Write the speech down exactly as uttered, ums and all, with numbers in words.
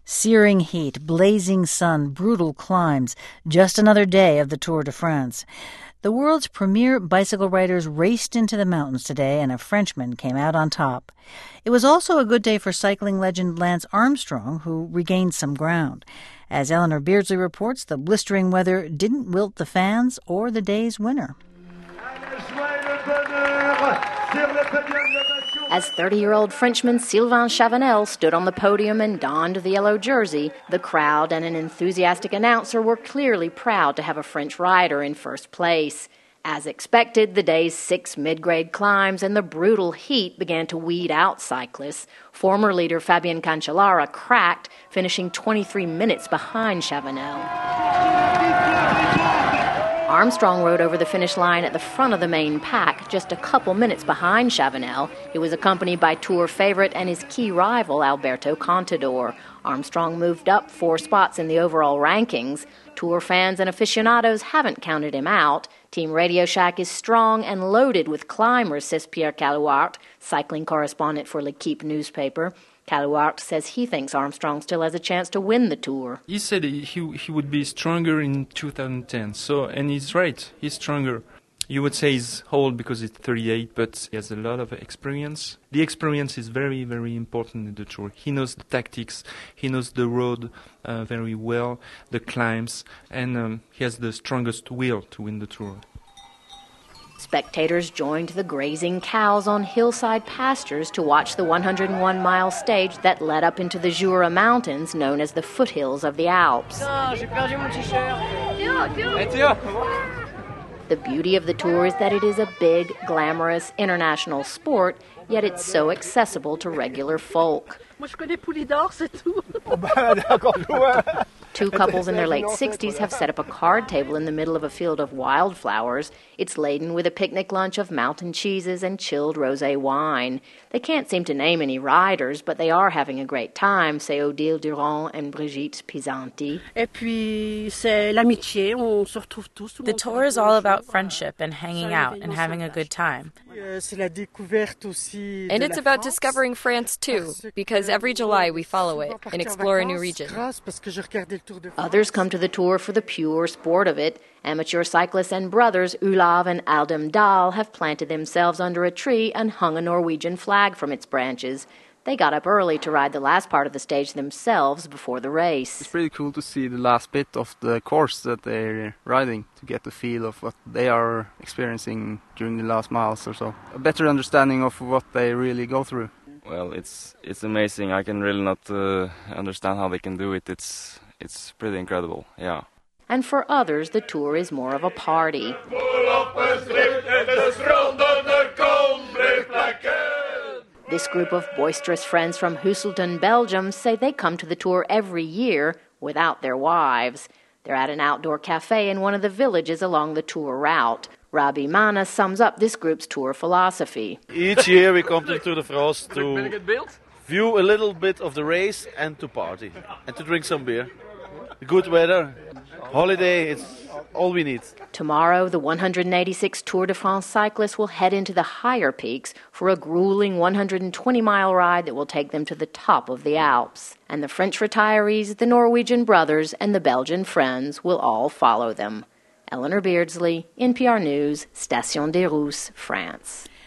Searing heat, blazing sun, brutal climbs. Just another day of the Tour de France. The world's premier bicycle riders raced into the mountains today, and a Frenchman came out on top. It was also a good day for cycling legend Lance Armstrong, who regained some ground. As Eleanor Beardsley reports, the blistering weather didn't wilt the fans or the day's winner. As thirty-year-old Frenchman Sylvain Chavanel stood on the podium and donned the yellow jersey, the crowd and an enthusiastic announcer were clearly proud to have a French rider in first place. As expected, the day's six mid-grade climbs and the brutal heat began to weed out cyclists. Former leader Fabien Cancellara cracked, finishing twenty-three minutes behind Chavanel. Armstrong rode over the finish line at the front of the main pack, just a couple minutes behind Chavanel. He was accompanied by Tour favorite and his key rival, Alberto Contador. Armstrong moved up four spots in the overall rankings. Tour fans and aficionados haven't counted him out. Team Radio Shack is strong and loaded with climbers, says Pierre Calouart, cycling correspondent for L'Equipe newspaper. Calouart says he thinks Armstrong still has a chance to win the Tour. He said he he would be stronger in two thousand ten, so and he's right, he's stronger. You would say he's old because he's thirty-eight, but he has a lot of experience. The experience is very, very important in the Tour. He knows the tactics, he knows the road uh, very well, the climbs, and um, he has the strongest will to win the Tour. Spectators joined the grazing cows on hillside pastures to watch the one hundred one mile stage that led up into the Jura Mountains, known as the foothills of the Alps. The beauty of the Tour is that it is a big, glamorous, international sport, yet it's so accessible to regular folk. Two couples in their late sixties have set up a card table in the middle of a field of wildflowers. It's laden with a picnic lunch of mountain cheeses and chilled rosé wine. They can't seem to name any riders, but they are having a great time, say Odile Durand and Brigitte Pisanti. The Tour is all about friendship and hanging out and having a good time. And it's about discovering France too, because every July we follow it and explore a new region. Others come to the Tour for the pure sport of it. Amateur cyclists and brothers Olav and Aldem Dahl have planted themselves under a tree and hung a Norwegian flag from its branches. They got up early to ride the last part of the stage themselves before the race. It's pretty cool to see the last bit of the course that they're riding, to get the feel of what they are experiencing during the last miles or so. A better understanding of what they really go through. Well, it's it's amazing. I can really not uh, understand how they can do it. It's it's pretty incredible, yeah. And for others, the Tour is more of a party. This group of boisterous friends from Husselton, Belgium, say they come to the Tour every year without their wives. They're at an outdoor cafe in one of the villages along the Tour route. Rabbi Mana sums up this group's Tour philosophy. Each year we come to the Tour de France to view a little bit of the race and to party and to drink some beer. Good weather, holiday, it's all we need. Tomorrow, the one hundred eighty-six Tour de France cyclists will head into the higher peaks for a grueling one hundred twenty mile ride that will take them to the top of the Alps. And the French retirees, the Norwegian brothers, and the Belgian friends will all follow them. Eleanor Beardsley, N P R News, Station des Rousses, France.